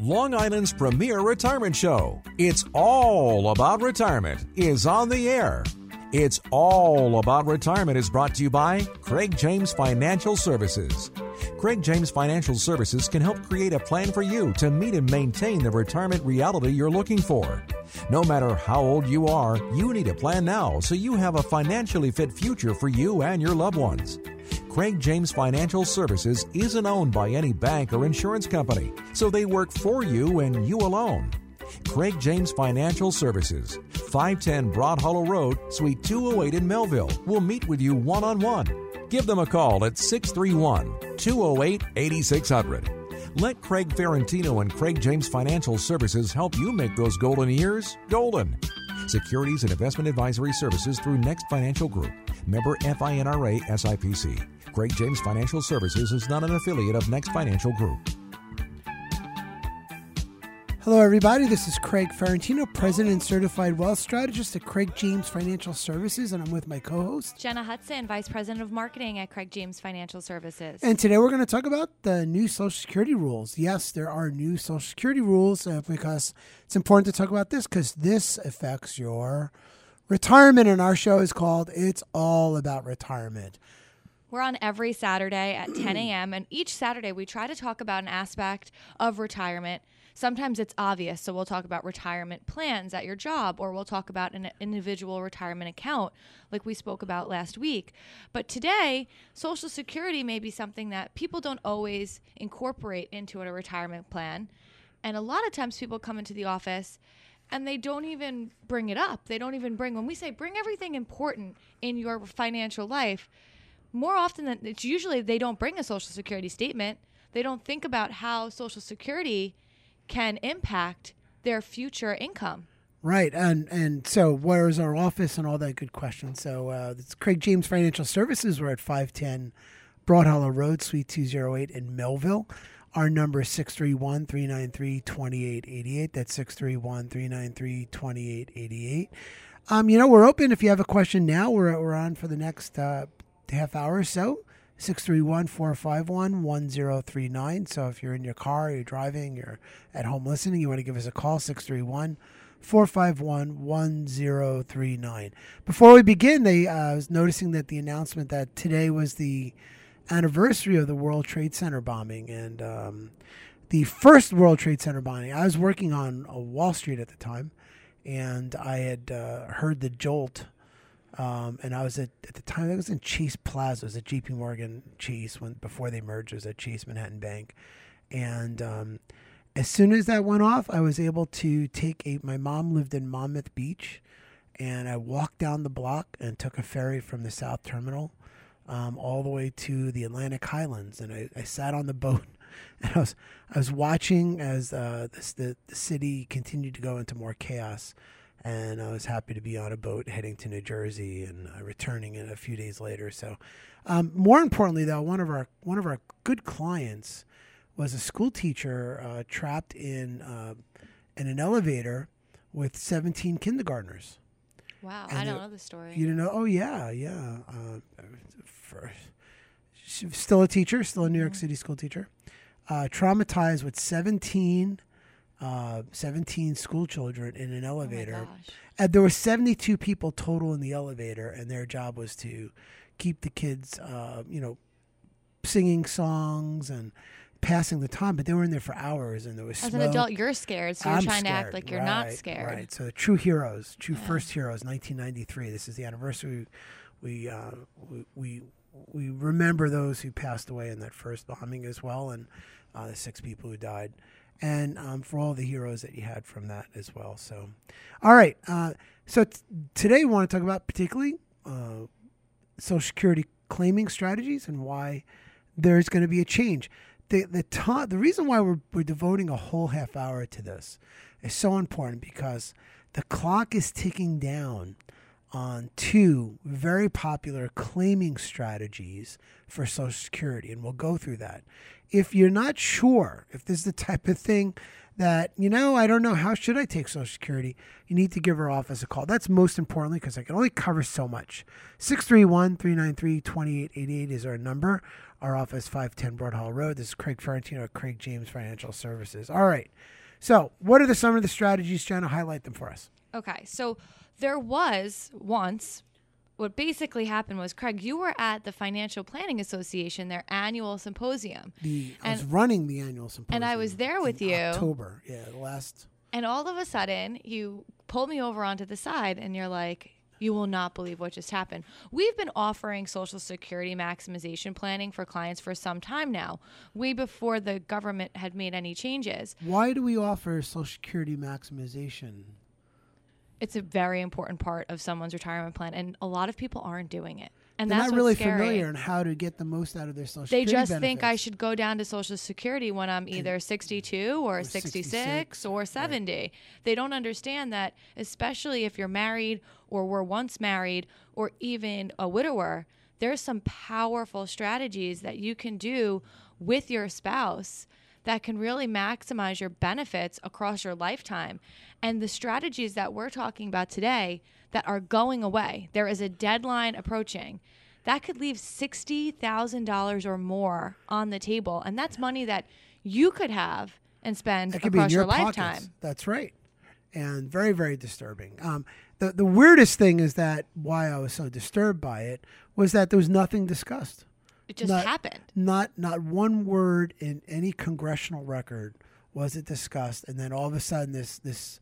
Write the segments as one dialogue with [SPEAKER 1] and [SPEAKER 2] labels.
[SPEAKER 1] Long Island's premier retirement show. It's all about retirement is on the air. It's all about retirement is brought to you by Craig James Financial Services. Craig James Financial Services can help create a plan for you to meet and maintain the retirement reality you're looking for. No matter how old you are, you need a plan now so you have a financially fit future for you and your loved ones. Craig James Financial Services isn't owned by any bank or insurance company, so they work for you and you alone. Craig James Financial Services, 510 Broad Hollow Road, Suite 208 in Melville, will meet with you one-on-one. Give them a call at 631-208-8600. Let Craig Ferrantino and Craig James Financial Services help you make those golden years golden. Securities and investment advisory services through Next Financial Group. Member FINRA SIPC. Craig James Financial Services is not an affiliate of Next Financial Group.
[SPEAKER 2] Hello, everybody. This is Craig Ferrantino, President and Certified Wealth Strategist at Craig James Financial Services, and I'm with my co-host,
[SPEAKER 3] Jenna Hudson, Vice President of Marketing at Craig James Financial Services.
[SPEAKER 2] And today we're going to talk about the new Social Security rules. Yes, there are new Social Security rules because it's important to talk about this because this affects your retirement, and our show is called It's All About Retirement.
[SPEAKER 3] We're on every Saturday at 10 a.m., and each Saturday we try to talk about an aspect of retirement. Sometimes it's obvious, so we'll talk about retirement plans at your job, or we'll talk about an individual retirement account like we spoke about last week. But today, Social Security may be something that people don't always incorporate into a retirement plan. And a lot of times people come into the office and they don't even bring it up. They don't even when we say bring everything important in your financial life, more often than it's usually they don't bring a Social Security statement. They don't think about how Social Security can impact their future income.
[SPEAKER 2] Right. And so where is our office and all that good questions. So it's Craig James Financial Services. We're at 510 Broad Hollow Road, Suite 208 in Melville. Our number is 631-393-2888. That's 631-393-2888. We're open if you have a question now. We're on for the next half hour or so. 631-451-1039. So if you're in your car, you're driving, you're at home listening, you want to give us a call, 631-451-1039. Before we begin, I was noticing that the announcement that today was the anniversary of the World Trade Center bombing. And the first World Trade Center bombing, I was working on Wall Street at the time, and I had heard the jolt. And I was at the time, I was in Chase Plaza. It was at JP Morgan Chase before they merged. It was at Chase Manhattan Bank. And as soon as that went off, I was able to my mom lived in Monmouth Beach, and I walked down the block and took a ferry from the South Terminal all the way to the Atlantic Highlands. And I sat on the boat, and I was watching as the city continued to go into more chaos. And I was happy to be on a boat heading to New Jersey and returning in a few days later. So, more importantly, though, one of our good clients was a school teacher trapped in an elevator with 17 kindergartners.
[SPEAKER 3] Wow, I don't know the story.
[SPEAKER 2] You didn't know? Oh yeah. She's still a teacher, still a New York City school teacher, traumatized with 17 school children in an elevator.
[SPEAKER 3] Oh my gosh.
[SPEAKER 2] And there were 72 people total in the elevator, and their job was to keep the kids, singing songs and passing the time. But they were in there for hours, and there was smoke.
[SPEAKER 3] As an adult, you're scared, so you're trying to act like you're not scared.
[SPEAKER 2] Right. So true heroes, first heroes, 1993. This is the anniversary. We remember those who passed away in that first bombing as well, and the 6 people who died. And for all the heroes that you had from that as well. So, all right. Today we want to talk about particularly Social Security claiming strategies and why there's going to be a change. The reason why we're devoting a whole half hour to this is so important because the clock is ticking down on 2 very popular claiming strategies for Social Security, and we'll go through that. If you're not sure if this is the type of thing that, I don't know, how should I take Social Security? You need to give our office a call. That's most importantly because I can only cover so much. 631-393-2888 is our number. Our office, 510 Broad Hall Road. This is Craig Ferrantino at Craig James Financial Services. All right. So what are some of the strategies, Jenna? Highlight them for us.
[SPEAKER 3] Okay. So there was once, what basically happened was, Craig, you were at the Financial Planning Association, their annual symposium.
[SPEAKER 2] I was running the annual symposium.
[SPEAKER 3] And I was there with you.
[SPEAKER 2] October, the last.
[SPEAKER 3] And all of a sudden, you pulled me over onto the side, and you're like, you will not believe what just happened. We've been offering Social Security maximization planning for clients for some time now, way before the government had made any changes.
[SPEAKER 2] Why do we offer Social Security maximization?
[SPEAKER 3] It's a very important part of someone's retirement plan, and a lot really aren't doing it. And
[SPEAKER 2] They're
[SPEAKER 3] that's
[SPEAKER 2] not really
[SPEAKER 3] scary.
[SPEAKER 2] familiar on how to get the most out of their Social
[SPEAKER 3] They
[SPEAKER 2] Security
[SPEAKER 3] just
[SPEAKER 2] benefits.
[SPEAKER 3] think I should go down to Social Security when I'm either 62 or 66 or 70. Right. They don't understand that, especially if you're married or were once married or even a widower, there's some powerful strategies that you can do with your spouse that can really maximize your benefits across your lifetime. And the strategies that we're talking about today that are going away, there is a deadline approaching, that could leave $60,000 or more on the table. And that's money that you could have and spend across your lifetime.
[SPEAKER 2] That's right. And very, very disturbing. The weirdest thing is that why I was so disturbed by it was that there was nothing discussed.
[SPEAKER 3] It just happened.
[SPEAKER 2] Not one word in any congressional record was it discussed. And then all of a sudden this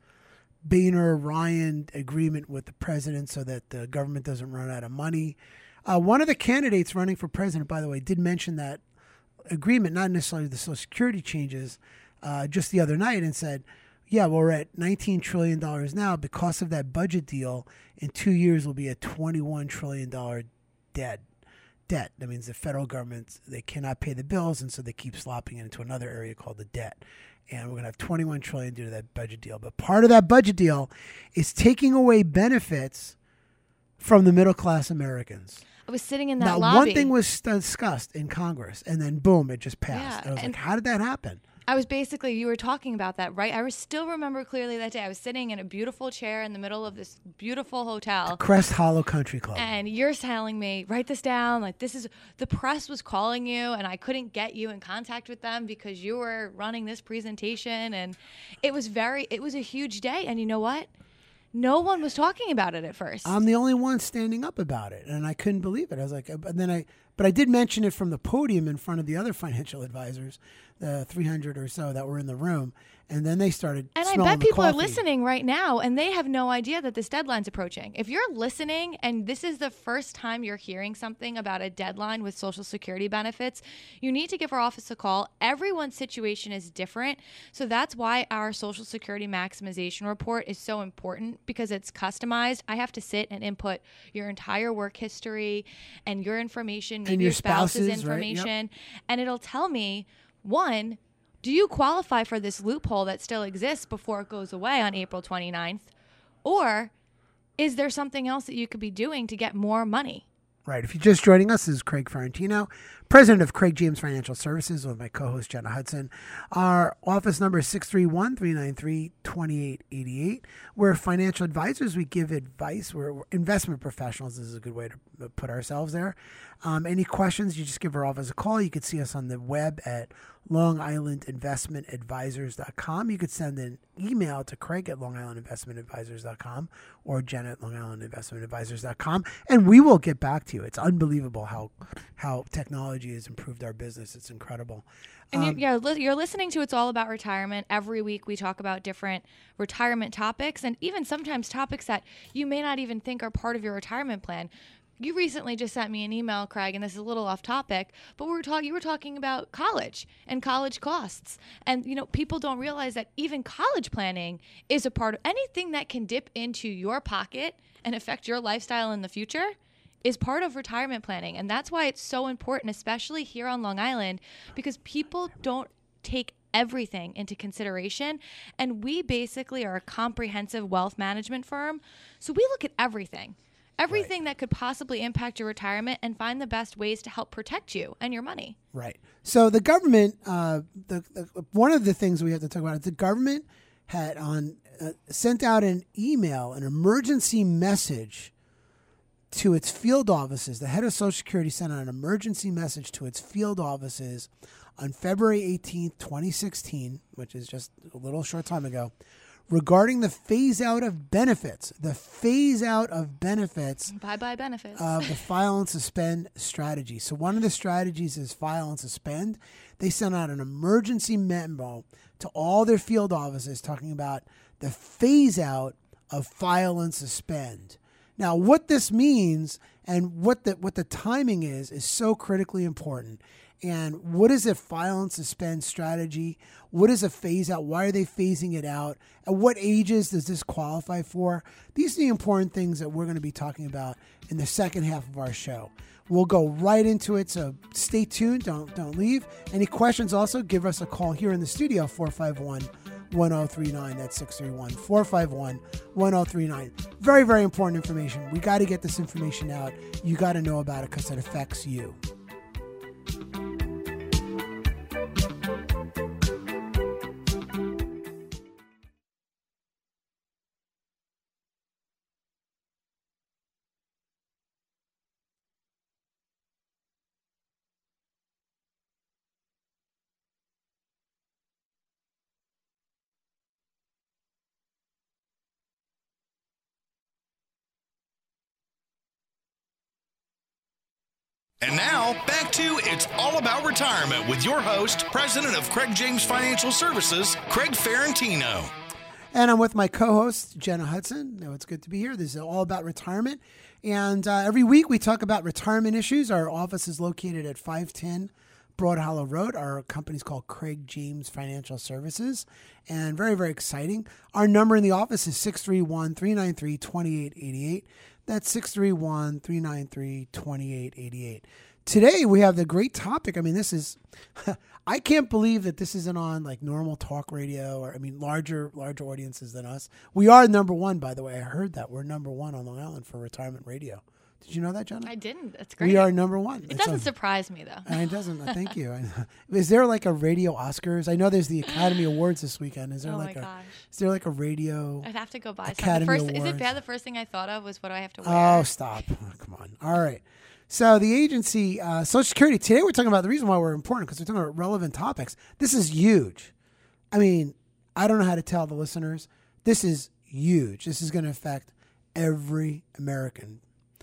[SPEAKER 2] Boehner-Ryan agreement with the president so that the government doesn't run out of money. One of the candidates running for president, by the way, did mention that agreement, not necessarily the Social Security changes, just the other night, and said, yeah, well, we're at $19 trillion now. Because of that budget deal, in 2 years we'll be at $21 trillion debt. That means the federal government, they cannot pay the bills, and so they keep slopping it into another area called the debt. And we're going to have $21 trillion due to that budget deal. But part of that budget deal is taking away benefits from the middle-class Americans.
[SPEAKER 3] I was sitting in that
[SPEAKER 2] now,
[SPEAKER 3] lobby.
[SPEAKER 2] One thing was discussed in Congress, and then boom, it just passed.
[SPEAKER 3] Yeah,
[SPEAKER 2] and I was like, how did that happen?
[SPEAKER 3] I was basically, you were talking about that, right? I still remember clearly that day. I was sitting in a beautiful chair in the middle of this beautiful hotel.
[SPEAKER 2] The Crest Hollow Country Club.
[SPEAKER 3] And you're telling me, write this down. Like, this is, the press was calling you and I couldn't get you in contact with them because you were running this presentation. And it was a huge day. And you know what? No one was talking about it at first.
[SPEAKER 2] I'm the only one standing up about it, and I couldn't believe it. I was like, but I did mention it from the podium in front of the other financial advisors, the 300 or so that were in the room, and then they started.
[SPEAKER 3] And
[SPEAKER 2] smelling
[SPEAKER 3] I bet
[SPEAKER 2] the
[SPEAKER 3] people are
[SPEAKER 2] coffee.
[SPEAKER 3] listening right now, and they have no idea that this deadline's approaching. If you're listening, and this is the first time you're hearing something about a deadline with Social Security benefits, you need to give our office a call. Everyone's situation is different, so that's why our Social Security maximization report is so important, because it's customized. I have to sit and input your entire work history and your information, maybe
[SPEAKER 2] and
[SPEAKER 3] your spouse's
[SPEAKER 2] right?
[SPEAKER 3] information,
[SPEAKER 2] Yep.
[SPEAKER 3] and it'll tell me, one, do you qualify for this loophole that still exists before it goes away on April 29th? Or is there something else that you could be doing to get more money?
[SPEAKER 2] Right. If you're just joining us, this is Craig Ferrantino, president of Craig James Financial Services, with my co-host, Jenna Hudson. Our office number is 631-393-2888. We're financial advisors. We give advice. We're investment professionals. This is a good way to put ourselves there. Any questions, you just give our office a call. You can see us on the web at longislandinvestmentadvisors.com. You could send an email to Craig at longislandinvestmentadvisors.com or Jen at longislandinvestmentadvisors.com, and we will get back to you. It's unbelievable how technology has improved our business. It's incredible.
[SPEAKER 3] And you're listening to It's All About Retirement. Every week we talk about different retirement topics, and even sometimes topics that you may not even think are part of your retirement plan. You recently just sent me an email, Craig, and this is a little off topic, but you were talking about college and college costs. And, people don't realize that even college planning is a part of anything that can dip into your pocket and affect your lifestyle in the future is part of retirement planning. And that's why it's so important, especially here on Long Island, because people don't take everything into consideration. And we basically are a comprehensive wealth management firm. So we look at everything everything that could possibly impact your retirement, and find the best ways to help protect you and your money.
[SPEAKER 2] Right. So the government, one of the things we have to talk about is the government had sent out an email, an emergency message to its field offices. The head of Social Security sent out an emergency message to its field offices on February 18th, 2016, which is just a little short time ago, regarding the phase out of benefits. The phase out of benefits.
[SPEAKER 3] Bye-bye benefits.
[SPEAKER 2] Of the file and suspend strategy. So one of the strategies is file and suspend. They sent out an emergency memo to all their field offices talking about the phase out of file and suspend. Now, what this means and what the timing is so critically important. And what is a file and suspend strategy? What is a phase out? Why are they phasing it out? At what ages does this qualify for? These are the important things that we're going to be talking about in the second half of our show. We'll go right into it, so stay tuned. Don't leave. Any questions also, give us a call here in the studio, 451-1039. That's 631-451-1039. Very, very important information. We got to get this information out. You got to know about it because it affects you.
[SPEAKER 4] And now, back to It's All About Retirement with your host, President of Craig James Financial Services, Craig Ferrantino.
[SPEAKER 2] And I'm with my co-host, Jenna Hudson. It's good to be here. This is All About Retirement. And every week we talk about retirement issues. Our office is located at 510 Broad Hollow Road. Our company is called Craig James Financial Services. And very, very exciting. Our number in the office is 631-393-2888. That's 631-393-2888. Today, we have the great topic. I mean, this is, I can't believe that this isn't on like normal talk radio or, larger audiences than us. We are number one, by the way. I heard that. We're number one on Long Island for retirement radio. Did you know that, Jenna?
[SPEAKER 3] I didn't. That's great.
[SPEAKER 2] We are number one.
[SPEAKER 3] It doesn't surprise me, though.
[SPEAKER 2] It doesn't. Thank you. Is there like a radio Oscars? I know there's the Academy Awards this weekend. Is there
[SPEAKER 3] my gosh.
[SPEAKER 2] Is there like a radio?
[SPEAKER 3] I'd have to go buy
[SPEAKER 2] Academy
[SPEAKER 3] something. Is it
[SPEAKER 2] Awards?
[SPEAKER 3] bad? The first thing I thought of was what do I have to wear?
[SPEAKER 2] Oh, stop. Oh, come on. All right. So the agency, Social Security, today we're talking about the reason why we're important because we're talking about relevant topics. This is huge. I don't know how to tell the listeners. This is huge. This is going to affect every American.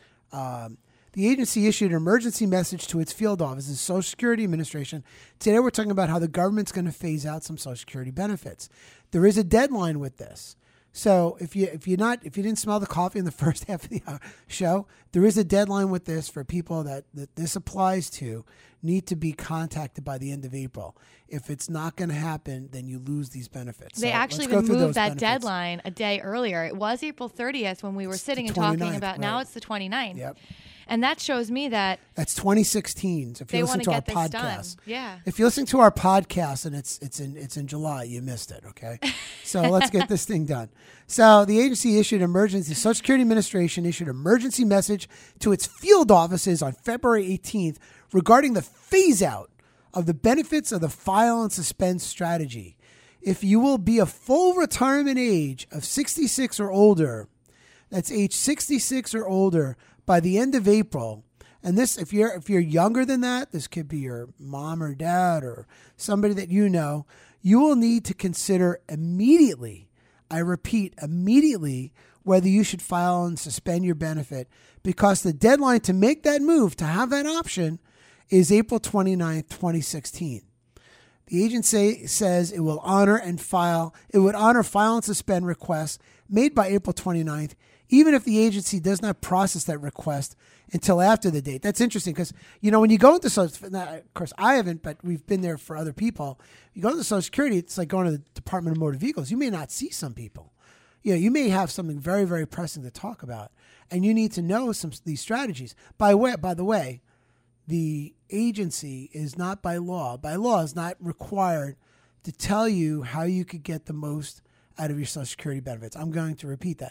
[SPEAKER 2] The agency issued an emergency message to its field offices, Social Security Administration. Today we're talking about how the government's going to phase out some Social Security benefits. There is a deadline with this. So if you didn't smell the coffee in the first half of the show, there is a deadline with this for people that this applies to need to be contacted by the end of April. If it's not going to happen, then you lose these benefits.
[SPEAKER 3] They actually even moved that deadline a day earlier. It was April 30th when we were sitting and talking about. Right. Now it's the 29th.
[SPEAKER 2] Yep.
[SPEAKER 3] And that shows me that
[SPEAKER 2] that's 2016. So if you listen to our podcast,
[SPEAKER 3] yeah.
[SPEAKER 2] If you listen to our podcast and it's in July, you missed it. Okay, so let's get this thing done. So the agency Social Security Administration issued an emergency message to its field offices on February 18th regarding the phase out of the benefits of the file and suspend strategy. If you will be a full retirement age of 66 or older, that's age 66 or older. By the end of April, and this, if you're younger than that, this could be your mom or dad or somebody that you know, you will need to consider immediately, I repeat, immediately, whether you should file and suspend your benefit because the deadline to make that move, to have that option, is April 29th, 2016. The agency says it would honor file and suspend requests made by April 29th, even if the agency does not process that request until after the date. That's interesting because, when you go into Social, of course I haven't, but we've been there for other people. You go into Social Security, it's like going to the Department of Motor Vehicles. You may not see some people. You may have something very, very pressing to talk about, and you need to know these strategies. By the way, the agency is not by law is not required to tell you how you could get the most out of your Social Security benefits. I'm going to repeat that.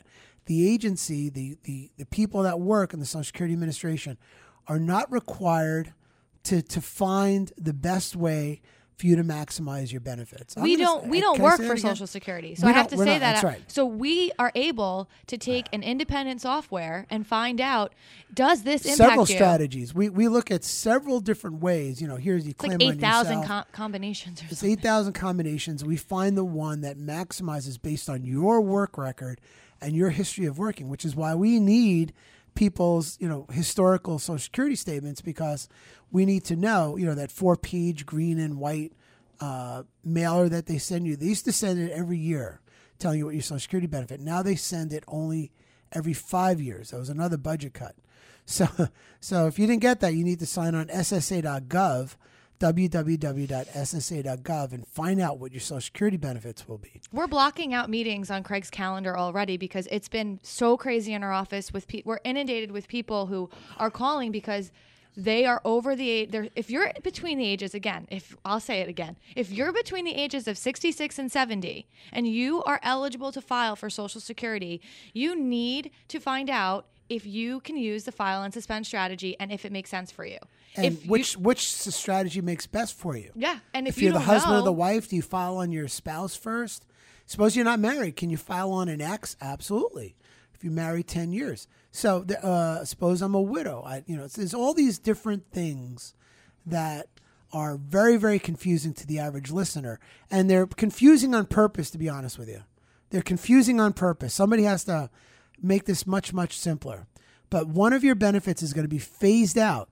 [SPEAKER 2] the agency, the people that work in the Social Security Administration are not required to find the best way for you to maximize your benefits.
[SPEAKER 3] We don't work for Social Security. So I have to say that.
[SPEAKER 2] That's right.
[SPEAKER 3] So we are able to take an independent software and find out, does this impact
[SPEAKER 2] several
[SPEAKER 3] you?
[SPEAKER 2] Strategies. We look at several different ways. Here's you claim
[SPEAKER 3] like 8,000
[SPEAKER 2] on yourself.
[SPEAKER 3] Combinations.
[SPEAKER 2] It's 8,000 combinations. We find the one that maximizes based on your work record and your history of working, which is why we need people's historical Social Security statements, because we need to know that 4-page green and white mailer that they send you. They used to send it every year telling you what your Social Security benefit. Now they send it only every 5 years. That was another budget cut. So if you didn't get that, you need to sign on SSA.gov, www.ssa.gov, and find out what your Social Security benefits will be.
[SPEAKER 3] We're blocking out meetings on Craig's calendar already because it's been so crazy in our office. We're inundated with people who are calling because they are over the age. If you're between the ages, I'll say it again, if you're between the ages of 66 and 70 and you are eligible to file for Social Security, you need to find out if you can use the file and suspend strategy and if it makes sense for you.
[SPEAKER 2] And which strategy makes best for you?
[SPEAKER 3] Yeah. And if
[SPEAKER 2] you're
[SPEAKER 3] you
[SPEAKER 2] the husband or the wife, do you file on your spouse first? Suppose you're not married. Can you file on an ex? Absolutely. If you're married 10 years. So suppose I'm a widow. There's all these different things that are very, very confusing to the average listener. And they're confusing on purpose, to be honest with you. They're confusing on purpose. Somebody has to make this much, much simpler. But one of your benefits is going to be phased out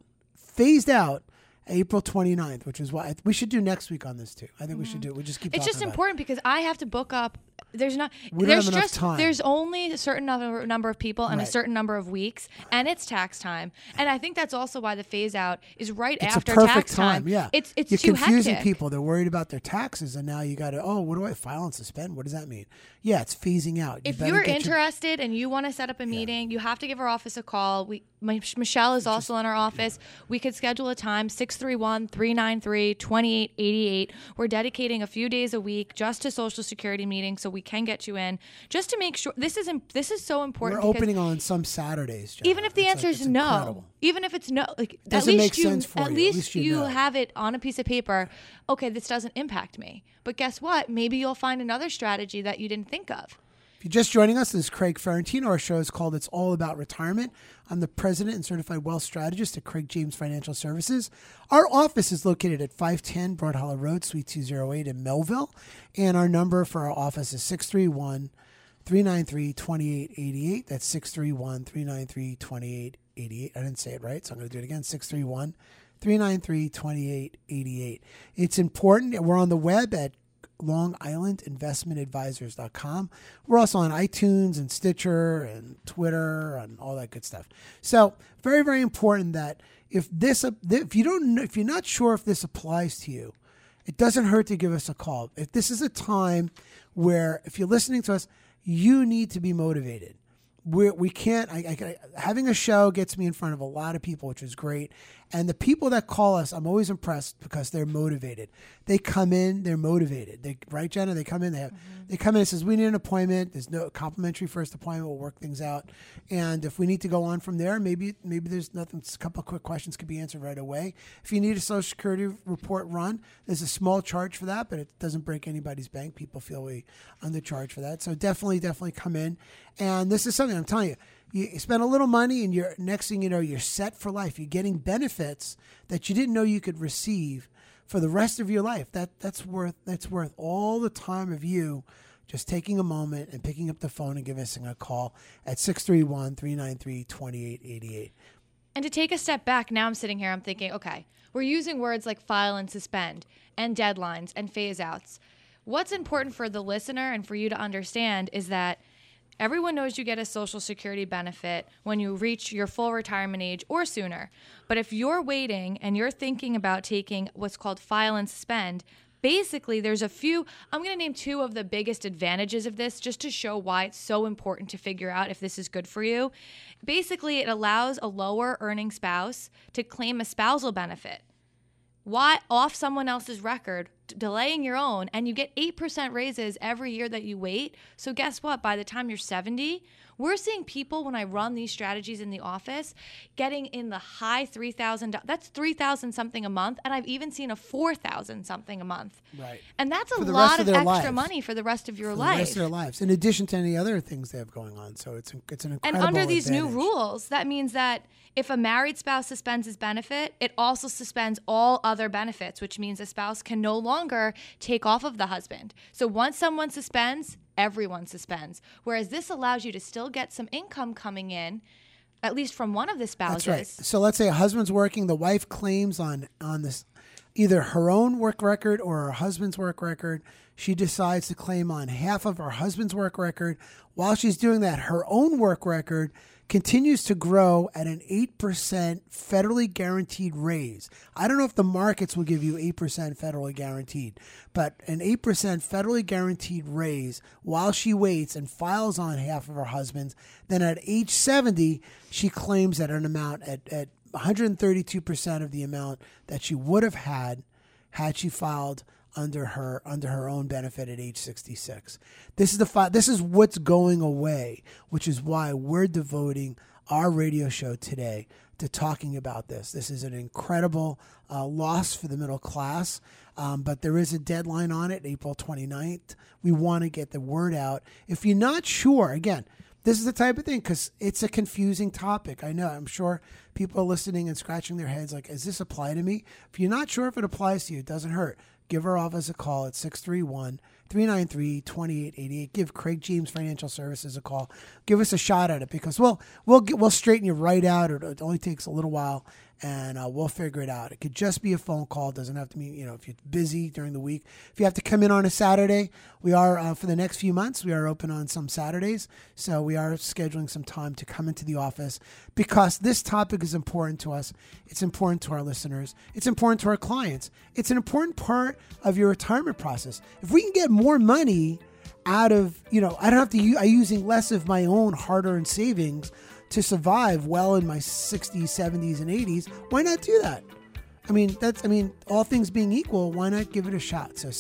[SPEAKER 2] April 29th, which is why we should do next week on this too. I think we should do it. We just keep talking about it.
[SPEAKER 3] It's just important because I have to book up.
[SPEAKER 2] We don't have enough time.
[SPEAKER 3] There's only a certain number of people and a certain number of weeks, and it's tax time. And I think that's also why the phase out is after
[SPEAKER 2] a perfect
[SPEAKER 3] tax time.
[SPEAKER 2] Yeah,
[SPEAKER 3] it's
[SPEAKER 2] You're
[SPEAKER 3] too
[SPEAKER 2] confusing
[SPEAKER 3] hectic.
[SPEAKER 2] people. They're worried about their taxes, and now you got to what do I file and suspend? What does that mean? Yeah, it's phasing out.
[SPEAKER 3] If you're interested and you want to set up a meeting, you have to give our office a call. Michelle is also in our office. We could schedule a time, 631-393-2888. We're dedicating a few days a week just to Social Security meetings so we can get you in, just to make sure. This is so important.
[SPEAKER 2] We're opening on some Saturdays, Jenna.
[SPEAKER 3] Even if the answer is no,
[SPEAKER 2] incredible.
[SPEAKER 3] even if it's no,
[SPEAKER 2] doesn't make sense for you.
[SPEAKER 3] At least you
[SPEAKER 2] know.
[SPEAKER 3] have it on a piece of paper. Okay, this doesn't impact me. But guess what? Maybe you'll find another strategy that you didn't think of.
[SPEAKER 2] If you're just joining us, this is Craig Ferrantino. Our show is called It's All About Retirement. I'm the president and certified wealth strategist at Craig James Financial Services. Our office is located at 510 Broad Hollow Road, Suite 208 in Melville. And our number for our office is 631-393-2888. That's 631-393-2888. I didn't say it right, so I'm going to do it again. 631-393-2888. It's important. We're on the web at LongIslandInvestmentAdvisors.com. We're also on iTunes and Stitcher and Twitter and all that good stuff. So very, very important that if you're not sure if this applies to you, it doesn't hurt to give us a call. If this is a time where, if you're listening to us, you need to be motivated. We can't. Having a show gets me in front of a lot of people, which is great. And the people that call us, I'm always impressed because they're motivated. They come in, they're motivated. Right, Jenna? They come in, they come in and says, we need an appointment. There's no complimentary first appointment. We'll work things out. And if we need to go on from there, maybe there's nothing. A couple of quick questions could be answered right away. If you need a Social Security report run, there's a small charge for that, but it doesn't break anybody's bank. People feel we undercharge for that. So definitely come in. And this is something I'm telling you. You spend a little money, and next thing you know, you're set for life. You're getting benefits that you didn't know you could receive for the rest of your life. That's worth all the time of you just taking a moment and picking up the phone and giving us a call at 631-393-2888.
[SPEAKER 3] And to take a step back, now I'm sitting here, I'm thinking, okay, we're using words like file and suspend and deadlines and phase outs. What's important for the listener and for you to understand is that everyone knows you get a Social Security benefit when you reach your full retirement age or sooner. But if you're waiting and you're thinking about taking what's called file and suspend, basically there's a few, I'm going to name two of the biggest advantages of this just to show why it's so important to figure out if this is good for you. Basically, it allows a lower earning spouse to claim a spousal benefit off someone else's record delaying your own, and you get 8% raises every year that you wait. So guess what? By the time you're 70, we're seeing people, when I run these strategies in the office, getting in the high $3,000. That's $3,000 something a month, and I've even seen a $4,000 something a month.
[SPEAKER 2] Right.
[SPEAKER 3] And that's a lot of extra money for the rest of your life.
[SPEAKER 2] The rest of their lives, in addition to any other things they have going on. So it's an incredible
[SPEAKER 3] And under these
[SPEAKER 2] advantage.
[SPEAKER 3] new rules, that means that if a married spouse suspends his benefit, it also suspends all other benefits, which means a spouse can no longer take off of the husband. So once someone suspends, everyone suspends. Whereas this allows you to still get some income coming in, at least from one of the spouses.
[SPEAKER 2] That's right. So let's say a husband's working, the wife claims on this either her own work record or her husband's work record. She decides to claim on half of her husband's work record. While she's doing that, her own work record continues to grow at an 8% federally guaranteed raise. I don't know if the markets will give you 8% federally guaranteed, but an 8% federally guaranteed raise while she waits and files on half of her husband's. Then at age 70, she claims at an amount at 132% of the amount that she would have had she filed under her own benefit at age 66. This is what's going away, which is why we're devoting our radio show today to talking about this. This is an incredible loss for the middle class, but there is a deadline on it, April 29th. We want to get the word out. If you're not sure, again, this is the type of thing, because it's a confusing topic. I know. I'm sure people are listening and scratching their heads like, does this apply to me? If you're not sure if it applies to you, it doesn't hurt. Give our office a call at 631-393-2888. Give Craig James Financial Services a call. Give us a shot at it, because we'll straighten you right out. It only takes a little while, and we'll figure it out. It could just be a phone call. It doesn't have to be, if you're busy during the week. If you have to come in on a Saturday, we are, for the next few months, we are open on some Saturdays. So we are scheduling some time to come into the office, because this topic is important to us. It's important to our listeners. It's important to our clients. It's an important part of your retirement process. If we can get more money out of, I don't have to I'm using less of my own hard-earned savings to survive well in my 60s, 70s, and 80s, why not do that? All things being equal, why not give it a shot? So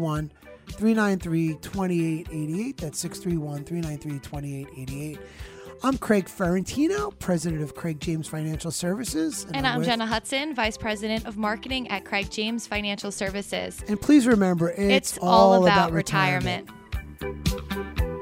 [SPEAKER 2] 631-393-2888. That's 631-393-2888. I'm Craig Ferrantino, president of Craig James Financial Services.
[SPEAKER 3] And I'm Jenna Hudson, vice president of marketing at Craig James Financial Services.
[SPEAKER 2] And please remember, it's all about retirement.